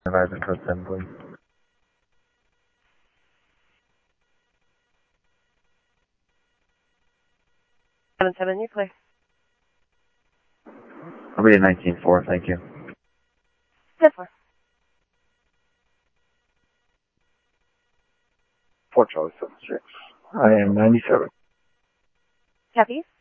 Advisor code 7, please. 7-7, you're clear. I'll be at 19-4, thank you. 10-4. 4 Charlie 76. I am 97. Copy.